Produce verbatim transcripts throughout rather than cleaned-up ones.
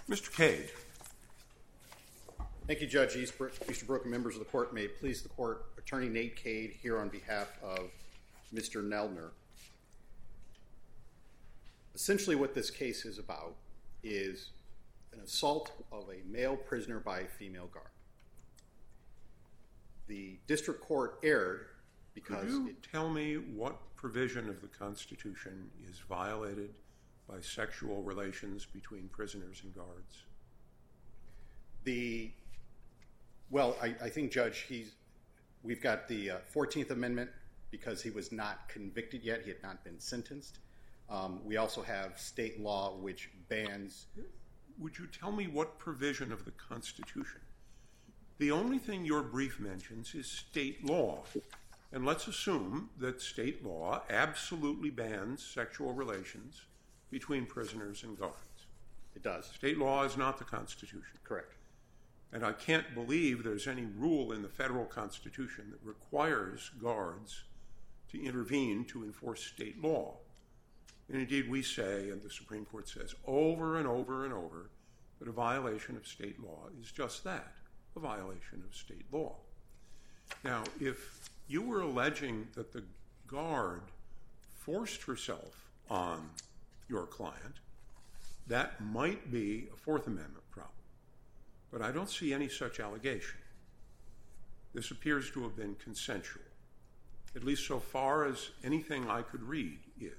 Mister Cade. Thank you, Judge Easterbrook, Easterbrook and members of the court. May it please the court, Attorney Nate Cade here on behalf of Mister Neldner. Essentially what this case is about is an assault of a male prisoner by a female guard. The district court erred because... Could you it, tell me what provision of the Constitution is violated by sexual relations between prisoners and guards? The... Well, I, I think, Judge, he's, we've got the uh, fourteenth Amendment because he was not convicted yet. He had not been sentenced. Um, we also have state law which bans... Would you tell me what provision of the Constitution? The only thing your brief mentions is state law. And let's assume that state law absolutely bans sexual relations between prisoners and guards. It does. State law is not the Constitution. Correct. And I can't believe there's any rule in the federal Constitution that requires guards to intervene to enforce state law. And indeed we say, and the Supreme Court says over and over and over, that a violation of state law is just that, a violation of state law. Now, if you were alleging that the guard forced herself on your client, that might be a Fourth Amendment problem. But I don't see any such allegation. This appears to have been consensual, at least so far as anything I could read is.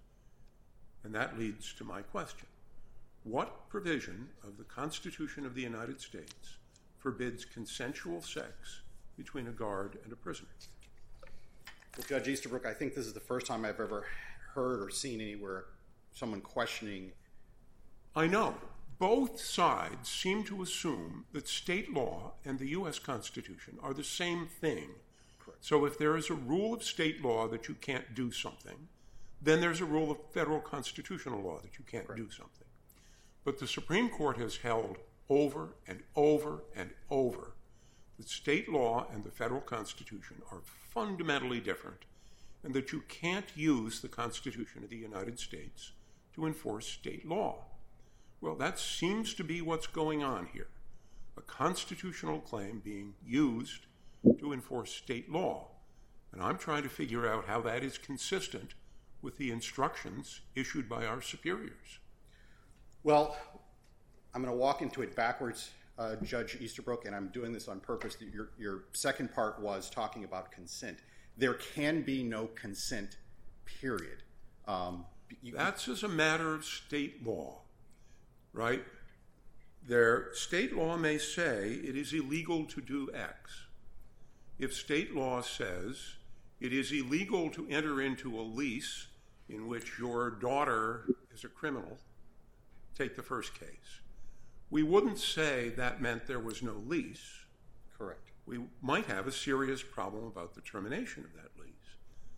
And that leads to my question. What provision of the Constitution of the United States forbids consensual sex between a guard and a prisoner? Well, Judge Easterbrook, I think this is the first time I've ever heard or seen anywhere someone questioning. I know. Both sides seem to assume that state law and the U S Constitution are the same thing. Correct. So if there is a rule of state law that you can't do something, then there's a rule of federal constitutional law that you can't Correct. do something. But the Supreme Court has held over and over and over that state law and the federal Constitution are fundamentally different and that you can't use the Constitution of the United States to enforce state law. Well, that seems to be what's going on here. A constitutional claim being used to enforce state law. And I'm trying to figure out how that is consistent with the instructions issued by our superiors. Well, I'm going to walk into it backwards, uh, Judge Easterbrook, and I'm doing this on purpose. Your, your second part was talking about consent. There can be no consent, period. Um, you, That's as a matter of state law. Right? Their state law may say it is illegal to do X. If state law says it is illegal to enter into a lease in which your daughter is a criminal, take the first case. We wouldn't say that meant there was no lease. Correct. We might have a serious problem about the termination of that lease.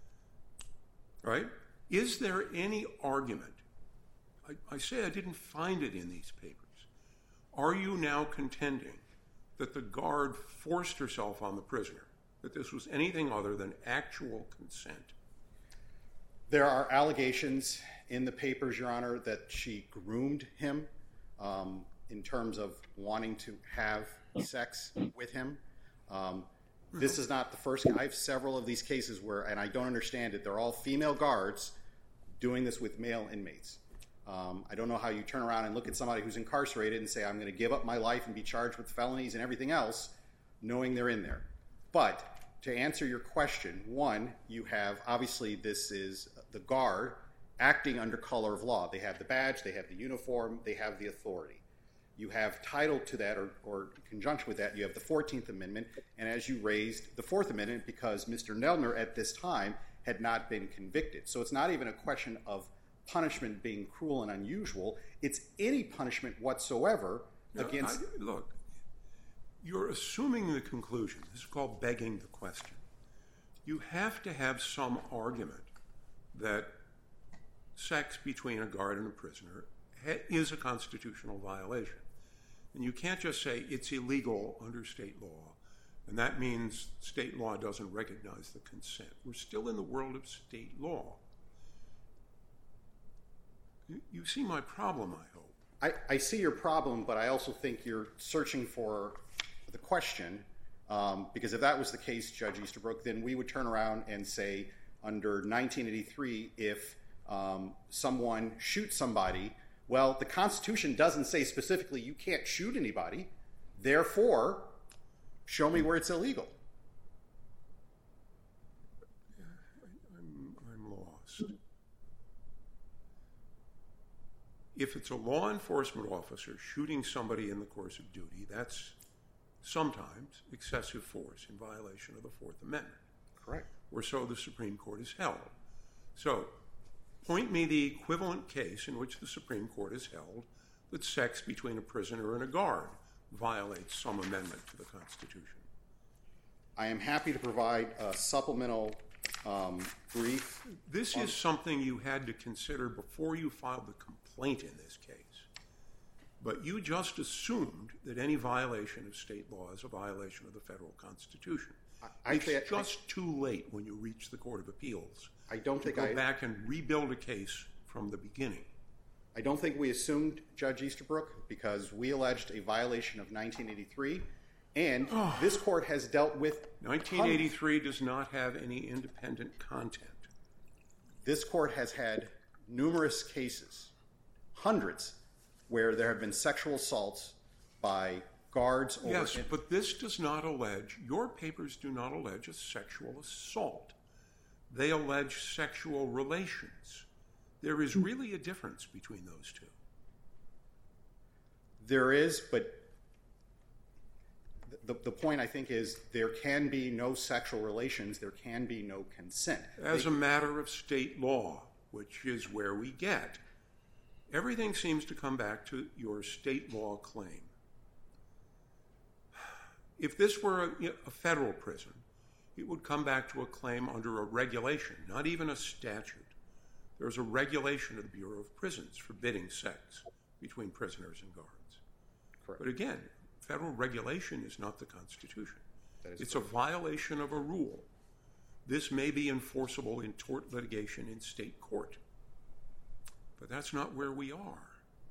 Right? Is there any argument? I, I say I didn't find it in these papers. Are you now contending that the guard forced herself on the prisoner, that this was anything other than actual consent? There are allegations in the papers, Your Honor, that she groomed him um, in terms of wanting to have sex with him. Um, this is not the first. I have several of these cases where, and I don't understand it, they're all female guards doing this with male inmates. Um, I don't know how you turn around and look at somebody who's incarcerated and say, I'm going to give up my life and be charged with felonies and everything else, knowing they're in there. But to answer your question, one, you have, obviously this is the guard acting under color of law. They have the badge, they have the uniform, they have the authority. You have title to that, or, or in conjunction with that, you have the fourteenth Amendment, and as you raised, the fourth Amendment, because Mister Neldner at this time had not been convicted. So it's not even a question of punishment being cruel and unusual. It's any punishment whatsoever against... I, look, you're assuming the conclusion. This is called begging the question. You have to have some argument that sex between a guard and a prisoner is a constitutional violation. And you can't just say it's illegal under state law, and that means state law doesn't recognize the consent. We're still in the world of state law. You see my problem, I hope. I, I see your problem, but I also think you're searching for the question, um, because if that was the case, Judge Easterbrook, then we would turn around and say under nineteen eighty-three, if um, someone shoots somebody, well, the Constitution doesn't say specifically you can't shoot anybody, therefore, show me where it's illegal. I'm, I'm lost. If it's a law enforcement officer shooting somebody in the course of duty, that's sometimes excessive force in violation of the Fourth Amendment. Correct. Or so the Supreme Court has held. So, point me the equivalent case in which the Supreme Court has held that sex between a prisoner and a guard violates some amendment to the Constitution. I am happy to provide a supplemental um, brief. This is something you had to consider before you filed the complaint in this case. But you just assumed that any violation of state law is a violation of the federal Constitution. I, it's I, just I, too late when you reach the Court of Appeals. I don't to think go I, back and rebuild a case from the beginning. I don't think we assumed, Judge Easterbrook, because we alleged a violation of nineteen eighty-three, and oh. this court has dealt with... nineteen eighty-three does not have any independent content. This court has had numerous cases, hundreds, where there have been sexual assaults by guards over... Yes, but this does not allege, your papers do not allege a sexual assault. They allege sexual relations. There is really a difference between those two. There is, but the, the point, I think, is there can be no sexual relations, there can be no consent. As they, a matter of state law, which is where we get. Everything seems to come back to your state law claim. If this were a, a federal prison, it would come back to a claim under a regulation, not even a statute. There's a regulation of the Bureau of Prisons forbidding sex between prisoners and guards. Correct. But again, federal regulation is not the Constitution. It's correct. a violation of a rule. This may be enforceable in tort litigation in state court. But that's not where we are.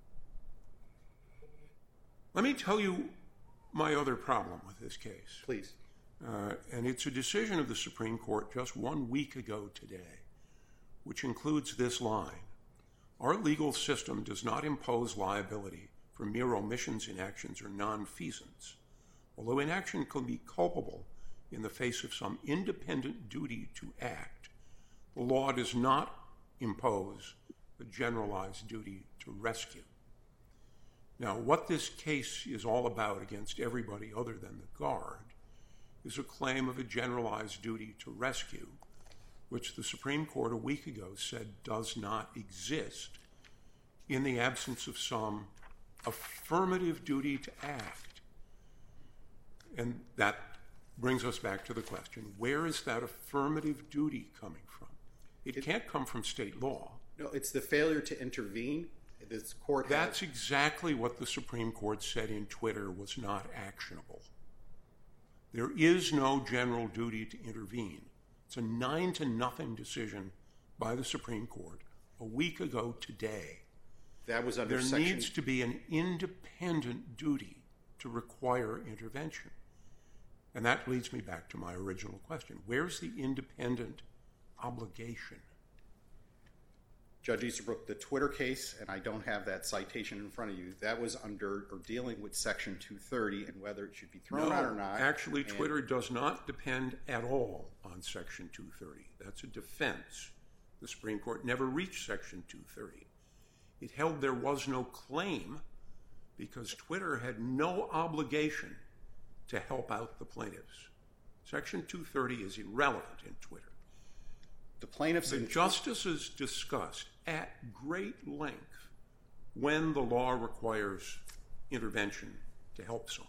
Let me tell you my other problem with this case. Please. Uh, and it's a decision of the Supreme Court just one week ago today, which includes this line. Our legal system does not impose liability for mere omissions, inactions, or nonfeasance. Although inaction can be culpable in the face of some independent duty to act, the law does not impose a generalized duty to rescue. Now, what this case is all about against everybody other than the guard is a claim of a generalized duty to rescue, which the Supreme Court a week ago said does not exist in the absence of some affirmative duty to act. And that brings us back to the question, where is that affirmative duty coming from? It, it can't come from state law. No, it's the failure to intervene. This court That's has... exactly what the Supreme Court said in Twitter was not actionable. There is no general duty to intervene. It's a nine to nothing decision by the Supreme Court a week ago today. That was under there section... needs to be an independent duty to require intervention. And that leads me back to my original question. Where's the independent obligation? Judge Easterbrook, the Twitter case, and I don't have that citation in front of you, that was under or dealing with Section two thirty and whether it should be thrown no, out or not. Actually, and... Twitter does not depend at all on Section two thirty. That's a defense. The Supreme Court never reached Section two thirty. It held there was no claim because Twitter had no obligation to help out the plaintiffs. Section two thirty is irrelevant in Twitter. The plaintiffs... The justices discussed at great length when the law requires intervention to help someone.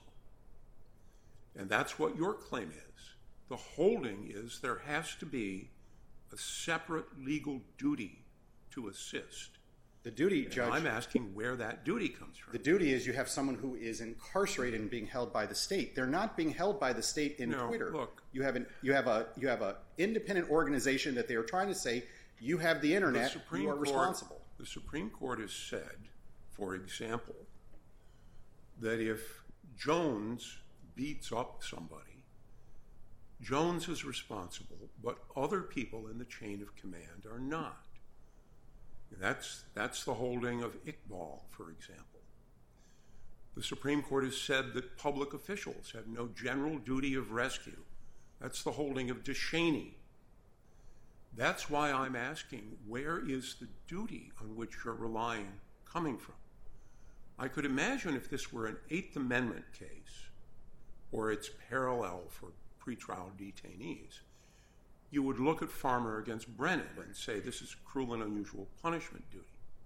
And that's what your claim is. The holding is there has to be a separate legal duty to assist. The duty, and Judge... I'm asking where that duty comes from. The duty is you have someone who is incarcerated and being held by the state. They're not being held by the state in no, Twitter. Look, you have an you have a you have a independent organization that they are trying to say you have the internet. The Supreme you are Court, responsible. The Supreme Court has said for example, that if Jones beats up somebody, Jones is responsible, but other people in the chain of command are not. That's, that's the holding of Iqbal, for example. The Supreme Court has said that public officials have no general duty of rescue. That's the holding of DeShaney. That's why I'm asking, where is the duty on which you're relying coming from? I could imagine if this were an Eighth Amendment case, or its parallel for pretrial detainees, you would look at Farmer against Brennan and say this is cruel and unusual punishment duty.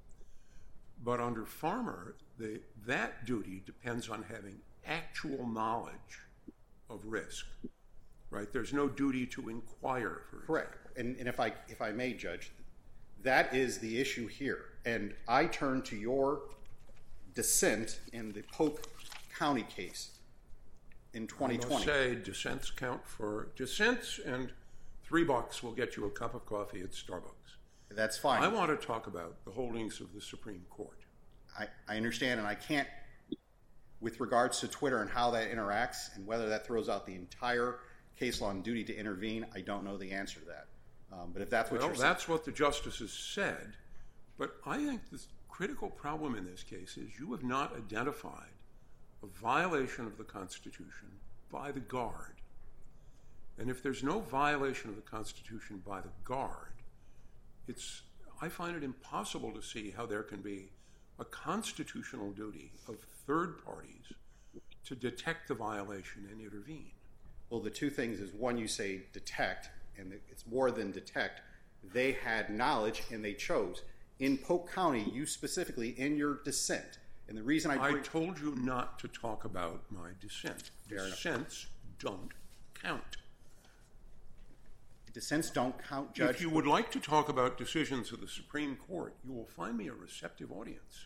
But under Farmer, the, that duty depends on having actual knowledge of risk, right? There's no duty to inquire, for Correct. And, and if I if I may, Judge, that is the issue here. And I turn to your dissent in the Polk County case in twenty twenty. I must say, dissents count for dissents, and three bucks will get you a cup of coffee at Starbucks. That's fine. I want to talk about the holdings of the Supreme Court. I, I understand, and I can't, with regards to Twitter and how that interacts and whether that throws out the entire case law and duty to intervene, I don't know the answer to that. Um, but if that's what well, you're saying. Well, that's what the justices said. But I think the critical problem in this case is you have not identified a violation of the Constitution by the Guard. And if there's no violation of the Constitution by the Guard, it's, I find it impossible to see how there can be a constitutional duty of third parties to detect the violation and intervene. Well, the two things is, one, you say detect, and it's more than detect. They had knowledge, and they chose. In Polk County, you specifically, in your dissent, and the reason I... I bring, told you not to talk about my dissent. Fair Dissents enough. Don't count. Dissents don't count, Judge. If you would like to talk about decisions of the Supreme Court, you will find me a receptive audience.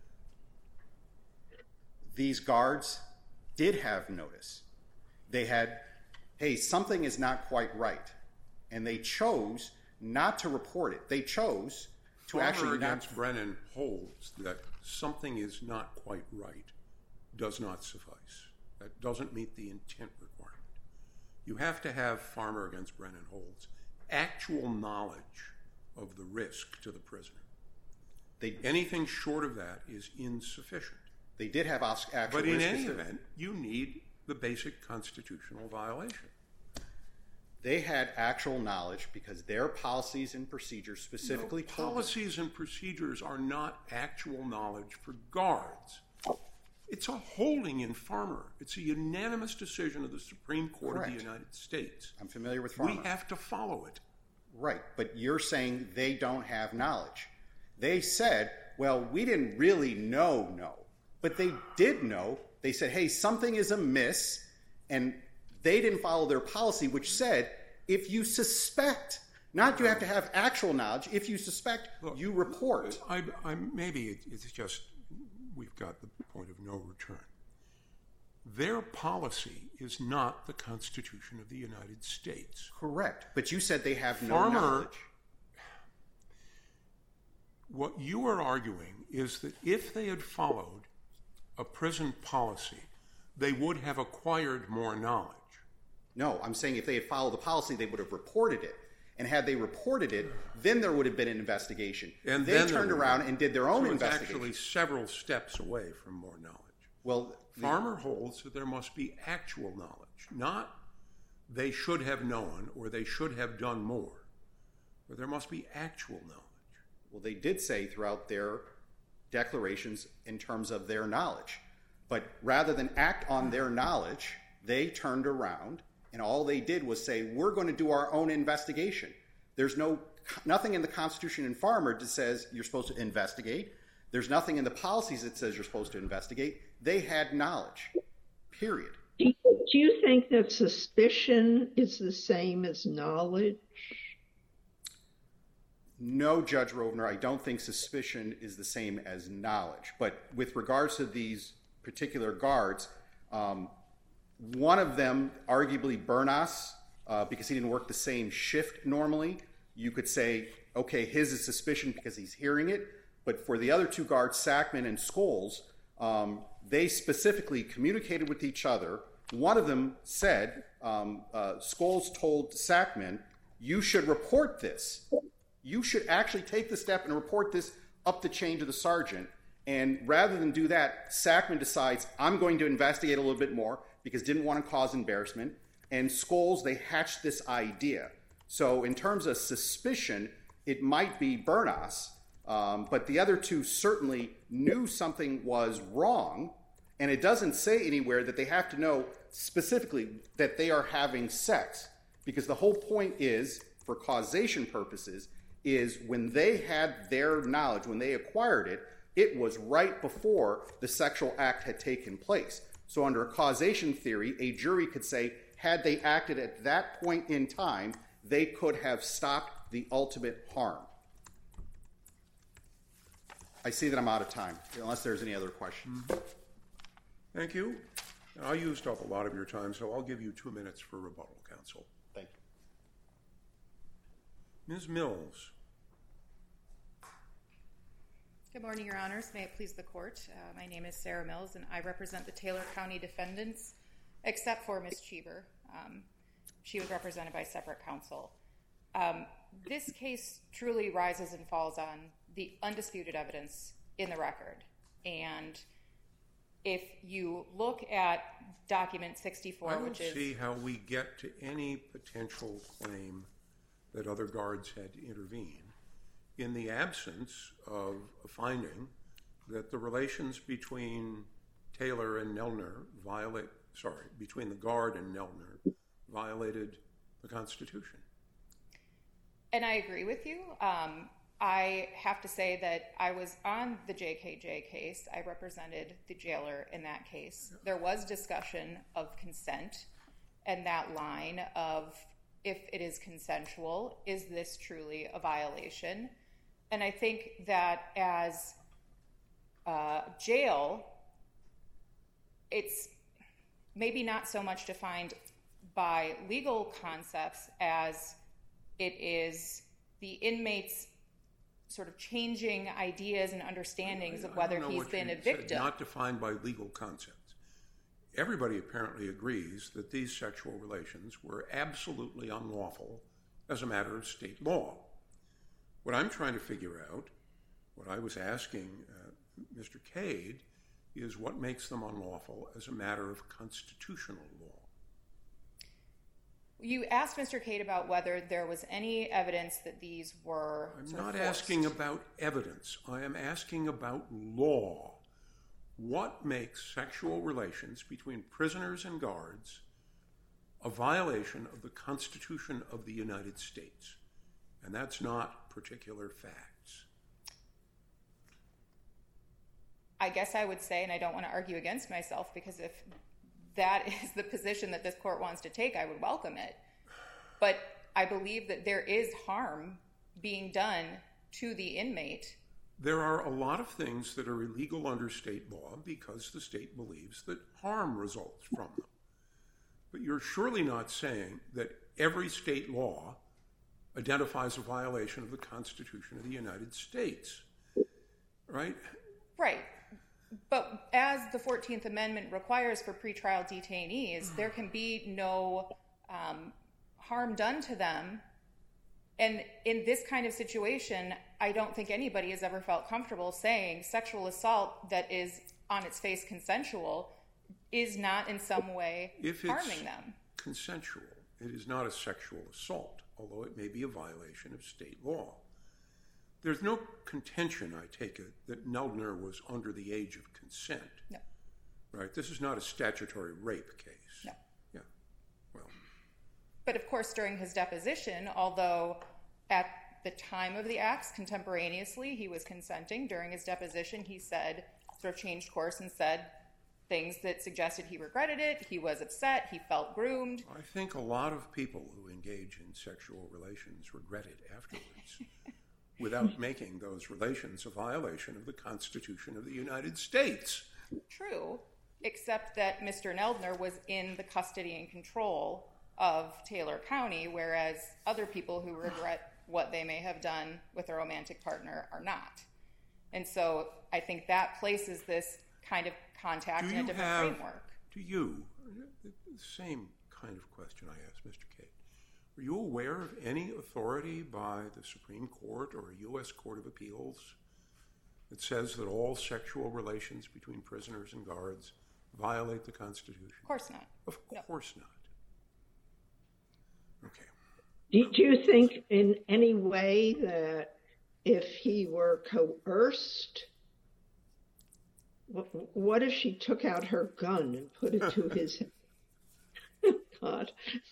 These guards did have notice. They had, hey, something is not quite right. And they chose not to report it. They chose to Farmer actually against not... Brennan holds that something is not quite right does not suffice. That doesn't meet the intent requirement. You have to have, Farmer against Brennan holds, actual knowledge of the risk to the prisoner. They, Anything short of that is insufficient. They did have actual But in risk any to... event, you need the basic constitutional violation. They had actual knowledge because their policies and procedures specifically no, told policies and procedures are not actual knowledge for guards. It's a holding in Farmer. It's a unanimous decision of the Supreme Court Correct. of the United States. I'm familiar with Farmer. We have to follow it. Right, but you're saying they don't have knowledge. They said, well, we didn't really know, no. But they did know. They said, hey, something is amiss, and they didn't follow their policy, which said, if you suspect, not you have to have actual knowledge, if you suspect, Look, you report. I, I, maybe it's just we've got the point of no return. Their policy is not the Constitution of the United States. Correct, but you said they have no Farmer, knowledge. What you are arguing is that if they had followed a prison policy, they would have acquired more knowledge. No, I'm saying if they had followed the policy, they would have reported it. And had they reported it, then there would have been an investigation. And they then turned around and did their own so it's investigation. Actually several steps away from more knowledge. Well, Farmer the, holds that there must be actual knowledge, not they should have known or they should have done more. But there must be actual knowledge. Well, they did say throughout their declarations in terms of their knowledge. But rather than act on their knowledge, they turned around and all they did was say, we're going to do our own investigation. There's no nothing in the Constitution in Farmer that says you're supposed to investigate. There's nothing in the policies that says you're supposed to investigate. They had knowledge, period. Do you, do you think that suspicion is the same as knowledge? No, Judge Rovner, I don't think suspicion is the same as knowledge. But with regards to these particular guards, um, one of them, arguably Bernas, uh, because he didn't work the same shift normally, you could say, okay, his is suspicion because he's hearing it. But for the other two guards, Sackman and Scholes, um, they specifically communicated with each other. One of them said, um, uh, Scholes told Sackman, you should report this. You should actually take the step and report this up the chain to the sergeant. And rather than do that, Sackman decides, I'm going to investigate a little bit more because didn't want to cause embarrassment. And Scholes, they hatched this idea. So in terms of suspicion, it might be Bernas, um, but the other two certainly knew something was wrong. And it doesn't say anywhere that they have to know specifically that they are having sex. Because the whole point is, for causation purposes, is when they had their knowledge, when they acquired it, it was right before the sexual act had taken place. So under a causation theory, a jury could say, had they acted at that point in time, they could have stopped the ultimate harm. I see that I'm out of time, unless there's any other questions. Mm-hmm. Thank you. I used up a lot of your time, so I'll give you two minutes for rebuttal, counsel. Thank you. Miz Mills. Good morning, Your Honors. May it please the Court. Uh, my name is Sarah Mills, and I represent the Taylor County defendants, except for Miz Cheever. Um, she was represented by separate counsel. Um, this case truly rises and falls on the undisputed evidence in the record. And if you look at document sixty-four, I don't which is... see how we get to any potential claim that other guards had to intervene in the absence of a finding that the relations between Taylor and Nelner violate, sorry, between the guard and Nelner violated the Constitution. And I agree with you. Um, I have to say that I was on the J K J case. I represented the jailer in that case. There was discussion of consent and that line of, if it is consensual, is this truly a violation? And I think that as uh, jail, it's maybe not so much defined by legal concepts as it is the inmates sort of changing ideas and understandings of whether he's been a victim. Not defined by legal concepts. Everybody apparently agrees that these sexual relations were absolutely unlawful as a matter of state law. What I'm trying to figure out, what I was asking uh, Mister Cade, is what makes them unlawful as a matter of constitutional law. You asked Mister Cade about whether there was any evidence that these were I'm sort not of asking about evidence. I am asking about law. What makes sexual relations between prisoners and guards a violation of the Constitution of the United States? And that's not particular facts. I guess I would say, and I don't want to argue against myself, because if that is the position that this court wants to take, I would welcome it. But I believe that there is harm being done to the inmate. There are a lot of things that are illegal under state law because the state believes that harm results from them. But you're surely not saying that every state law identifies a violation of the Constitution of the United States, right? Right. But as the fourteenth Amendment requires for pretrial detainees, there can be no um, harm done to them. And in this kind of situation, I don't think anybody has ever felt comfortable saying sexual assault that is on its face consensual is not in some way if harming it's them. Consensual, it is not a sexual assault, although it may be a violation of state law. There's no contention, I take it, that Nelner was under the age of consent. No. Right? This is not a statutory rape case. No. Yeah. Well. But of course, during his deposition, although at the time of the acts, contemporaneously, he was consenting, during his deposition, he said, sort of changed course and said things that suggested he regretted it, he was upset, he felt groomed. I think a lot of people who engage in sexual relations regret it afterwards. Without making those relations a violation of the Constitution of the United States. True, except that Mister Neldner was in the custody and control of Taylor County, whereas other people who regret what they may have done with a romantic partner are not. And so I think that places this kind of contact in a different have, framework. Do you, the same kind of question I asked Mister Cate, are you aware of any authority by the Supreme Court or a U S Court of Appeals that says that all sexual relations between prisoners and guards violate the Constitution? Of course not. Of No. course not. Okay. Do, do you think in any way that if he were coerced, what, what if she took out her gun and put it to his head? God.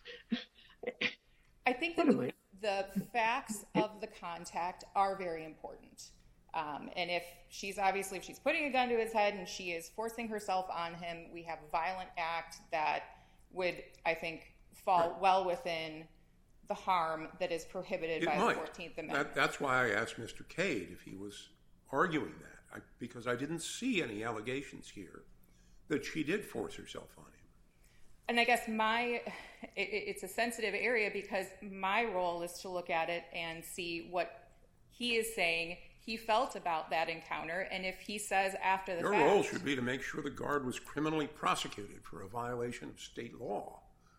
I think that the, the facts of the contact are very important. Um, and if she's obviously, if she's putting a gun to his head and she is forcing herself on him, we have a violent act that would, I think, fall right. well within the harm that is prohibited it by might. the fourteenth Amendment. That, that's why I asked Mister Cade if he was arguing that, I, because I didn't see any allegations here that she did force herself on him. And I guess my, it, it's a sensitive area because my role is to look at it and see what he is saying he felt about that encounter, and if he says after the Your fact... role should be to make sure the guard was criminally prosecuted for a violation of state law.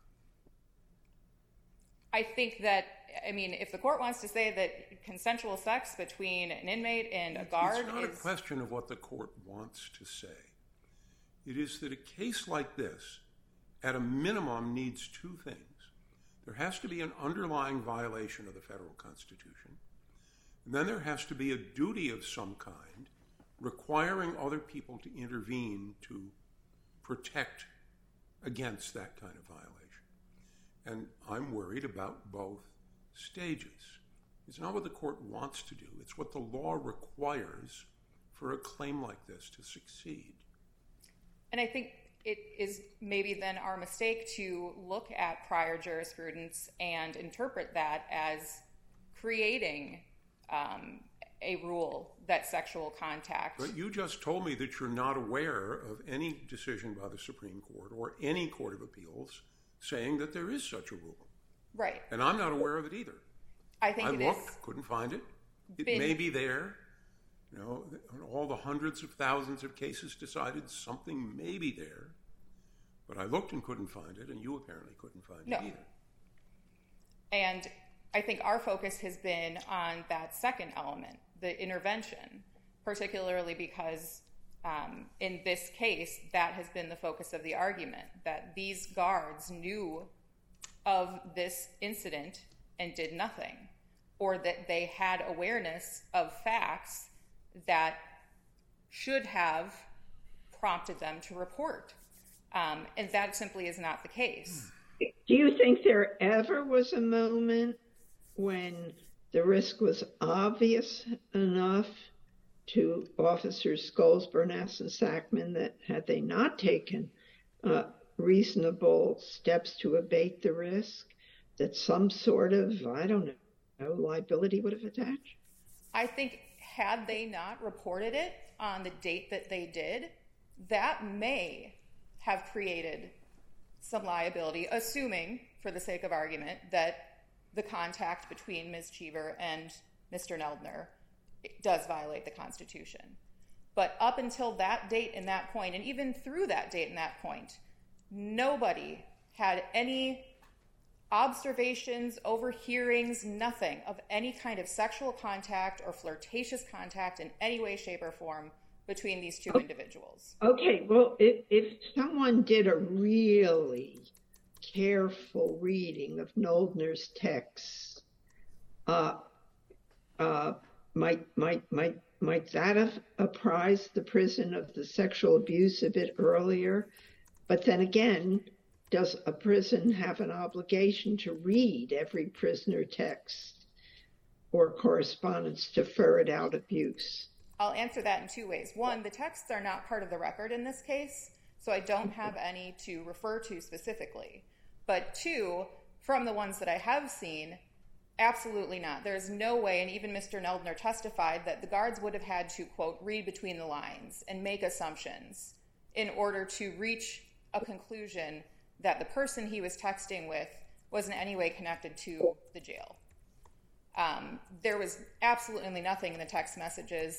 I think that, I mean, if the court wants to say that consensual sex between an inmate and a guard It's not is... a question of what the court wants to say. It is that a case like this, at a minimum, needs two things. There has to be an underlying violation of the federal Constitution, and then there has to be a duty of some kind requiring other people to intervene to protect against that kind of violation. And I'm worried about both stages. It's not what the court wants to do. It's what the law requires for a claim like this to succeed. And I think it is maybe then our mistake to look at prior jurisprudence and interpret that as creating um, a rule that sexual contact... But you just told me that you're not aware of any decision by the Supreme Court or any Court of Appeals saying that there is such a rule. Right. And I'm not aware of it either. I think I it looked, is couldn't find it. It been, may be there. You know, all the hundreds of thousands of cases decided something may be there. But I looked and couldn't find it, and you apparently couldn't find no. it either. And I think our focus has been on that second element, the intervention, particularly because um, in this case, that has been the focus of the argument, that these guards knew of this incident and did nothing, or that they had awareness of facts that should have prompted them to report. Um, and that simply is not the case. Do you think there ever was a moment when the risk was obvious enough to Officers Scholes, Bernass, and Sackman that had they not taken uh, reasonable steps to abate the risk, that some sort of, I don't know, liability would have attached? I think had they not reported it on the date that they did, that may have created some liability, assuming, for the sake of argument, that the contact between Miz Cheever and Mister Neldner does violate the Constitution. But up until that date and that point, and even through that date and that point, nobody had any observations, overhearings, nothing of any kind of sexual contact or flirtatious contact in any way, shape, or form between these two individuals. Okay, well, if, if someone did a really careful reading of Neldner's texts, uh, uh, might might might might that have apprised the prison of the sexual abuse a bit earlier? But then again, does a prison have an obligation to read every prisoner text or correspondence to ferret out abuse? I'll answer that in two ways. One, the texts are not part of the record in this case, so I don't have any to refer to specifically. But two, from the ones that I have seen, absolutely not. There's no way, and even Mister Neldner testified, that the guards would have had to, quote, read between the lines and make assumptions in order to reach a conclusion that the person he was texting with was in any way connected to the jail. Um, there was absolutely nothing in the text messages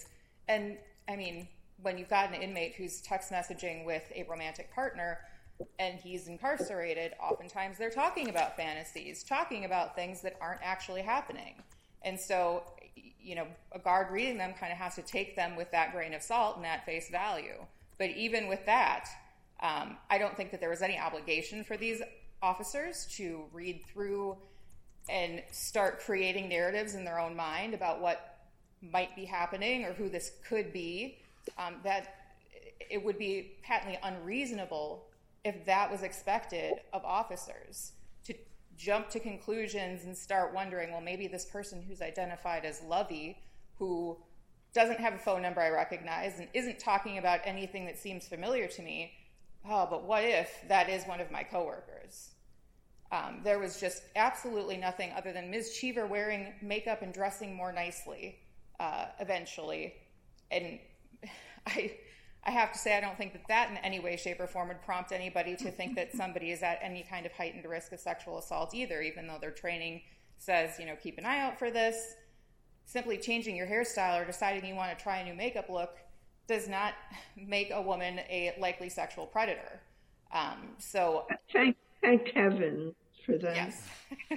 And, I mean, when you've got an inmate who's text messaging with a romantic partner and he's incarcerated, oftentimes they're talking about fantasies, talking about things that aren't actually happening. And so, you know, a guard reading them kind of has to take them with that grain of salt and at face value. But even with that, um, I don't think that there was any obligation for these officers to read through and start creating narratives in their own mind about what might be happening or who this could be. Um, that it would be patently unreasonable if that was expected of officers, to jump to conclusions and start wondering, well, maybe this person who's identified as Lovey, who doesn't have a phone number I recognize and isn't talking about anything that seems familiar to me, oh, but what if that is one of my coworkers? Um, there was just absolutely nothing other than Miz Cheever wearing makeup and dressing more nicely uh, eventually. And I I have to say I don't think that that in any way, shape, or form would prompt anybody to think that somebody is at any kind of heightened risk of sexual assault either, even though their training says, you know, keep an eye out for this. Simply changing your hairstyle or deciding you want to try a new makeup look does not make a woman a likely sexual predator. Um, so thank, thank heaven for that. Yes.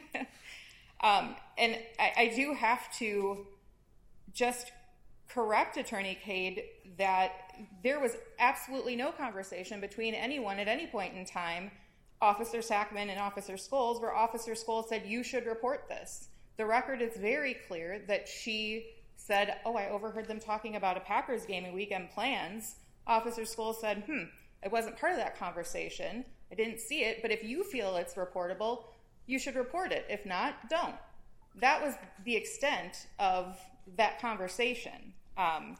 um, and I, I do have to just correct Attorney Cade that there was absolutely no conversation between anyone at any point in time, Officer Sackman and Officer Scholes, where Officer Scholes said, you should report this. The record is very clear that she said, oh, I overheard them talking about a Packers game and weekend plans. Officer Scholes said, hmm, I wasn't part of that conversation. I didn't see it, but if you feel it's reportable, you should report it. If not, don't. That was the extent of that conversation. Um,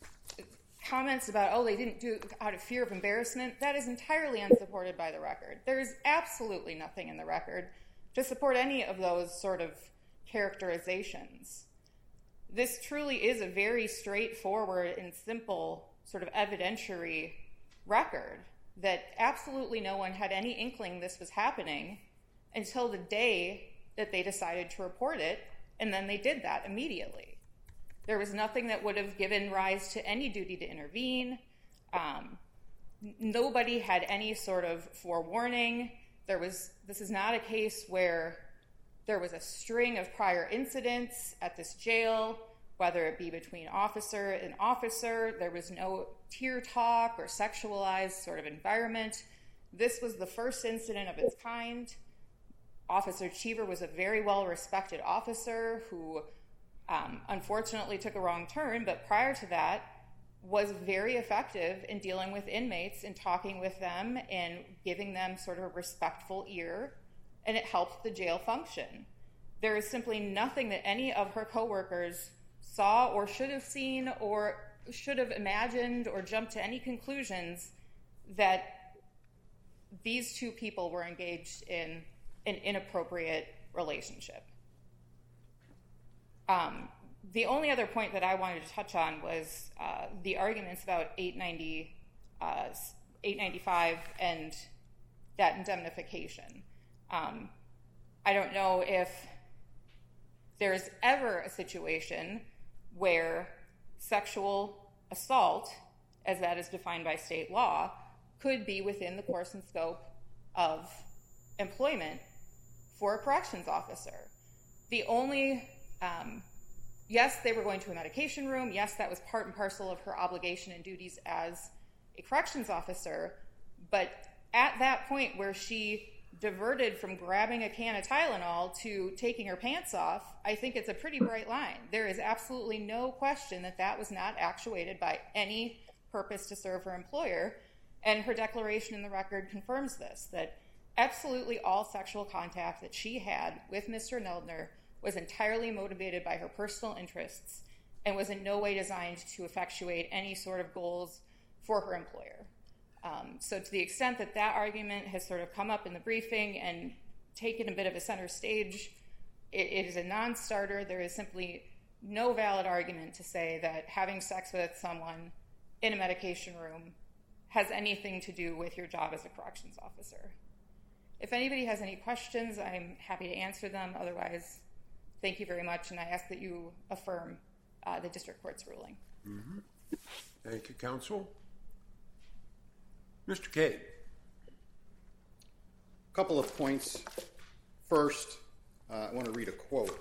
comments about, oh, they didn't do it out of fear of embarrassment, that is entirely unsupported by the record. There is absolutely nothing in the record to support any of those sort of characterizations. This truly is a very straightforward and simple sort of evidentiary record that absolutely no one had any inkling this was happening until the day that they decided to report it, and then they did that immediately. There was nothing that would have given rise to any duty to intervene. Um, nobody had any sort of forewarning. There was, this is not a case where there was a string of prior incidents at this jail, whether it be between officer and officer. There was no tear talk or sexualized sort of environment. This was the first incident of its kind. Officer Cheever was a very well-respected officer who um, unfortunately took a wrong turn, but prior to that was very effective in dealing with inmates and talking with them and giving them sort of a respectful ear, and it helped the jail function. There is simply nothing that any of her coworkers saw or should have seen or should have imagined or jumped to any conclusions that these two people were engaged in an inappropriate relationship. Um, the only other point that I wanted to touch on was uh, the arguments about eight ninety, uh, eight ninety-five and that indemnification. Um, I don't know if there's ever a situation where sexual assault, as that is defined by state law, could be within the course and scope of employment for a corrections officer. The only, um, yes, they were going to a medication room. Yes, that was part and parcel of her obligation and duties as a corrections officer. But at that point where she diverted from grabbing a can of Tylenol to taking her pants off, I think it's a pretty bright line. There is absolutely no question that that was not actuated by any purpose to serve her employer. And her declaration in the record confirms this, that absolutely all sexual contact that she had with Mister Neldner was entirely motivated by her personal interests and was in no way designed to effectuate any sort of goals for her employer. Um, so to the extent that that argument has sort of come up in the briefing and taken a bit of a center stage, it, it is a non-starter. There is simply no valid argument to say that having sex with someone in a medication room has anything to do with your job as a corrections officer. If anybody has any questions, I'm happy to answer them. Otherwise, thank you very much, and I ask that you affirm uh, the district court's ruling. Mm-hmm. Thank you, counsel. Mister Cade. A couple of points. First, uh, I want to read a quote.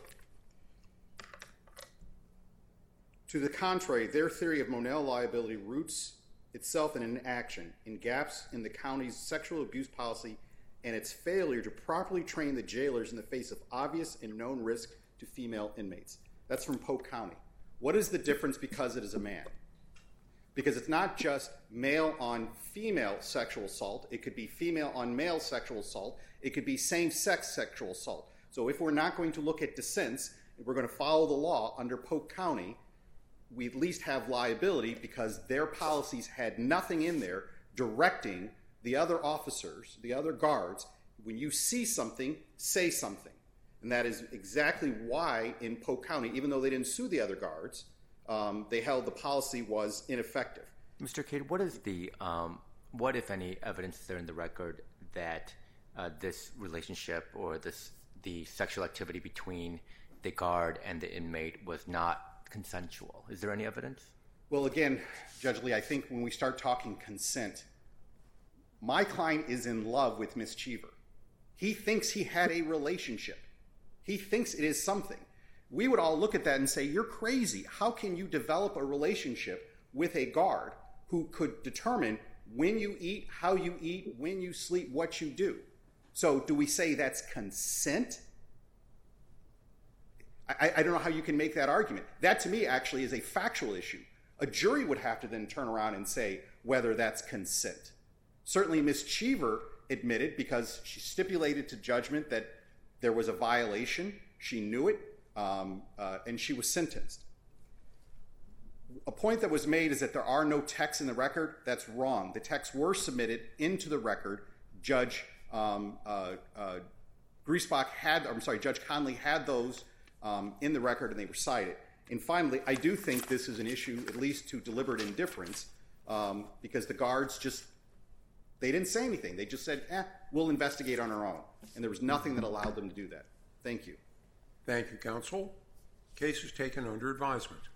To the contrary, their theory of Monell liability roots itself in inaction, in gaps in the county's sexual abuse policy, and its failure to properly train the jailers in the face of obvious and known risk to female inmates. That's from Polk County. What is the difference because it is a man? Because it's not just male on female sexual assault. It could be female on male sexual assault. It could be same-sex sexual assault. So if we're not going to look at dissents, if we're going to follow the law under Polk County, we at least have liability because their policies had nothing in there directing the other officers, the other guards, when you see something, say something. And that is exactly why in Polk County, even though they didn't sue the other guards, um, they held the policy was ineffective. Mister Cade, what is the, um, what if any evidence is there in the record that uh, this relationship or this the sexual activity between the guard and the inmate was not consensual? Is there any evidence? Well, again, Judge Lee, I think when we start talking consent, my client is in love with Miss Cheever. He thinks he had a relationship. He thinks it is something. We would all look at that and say, you're crazy. How can you develop a relationship with a guard who could determine when you eat, how you eat, when you sleep, what you do? So do we say that's consent? I, I don't know how you can make that argument. That, to me, actually is a factual issue. A jury would have to then turn around and say whether that's consent. Certainly, Miss Cheever admitted, because she stipulated to judgment that there was a violation, she knew it, um, uh, and she was sentenced. A point that was made is that there are no texts in the record. That's wrong. The texts were submitted into the record. Judge um, uh, uh, Griesbach had, I'm sorry, Judge Conley had those um, in the record, and they were cited. And finally, I do think this is an issue, at least to deliberate indifference, um, because the guards just, they didn't say anything. They just said, eh, we'll investigate on our own. And there was nothing that allowed them to do that. Thank you. Thank you, counsel. Case is taken under advisement.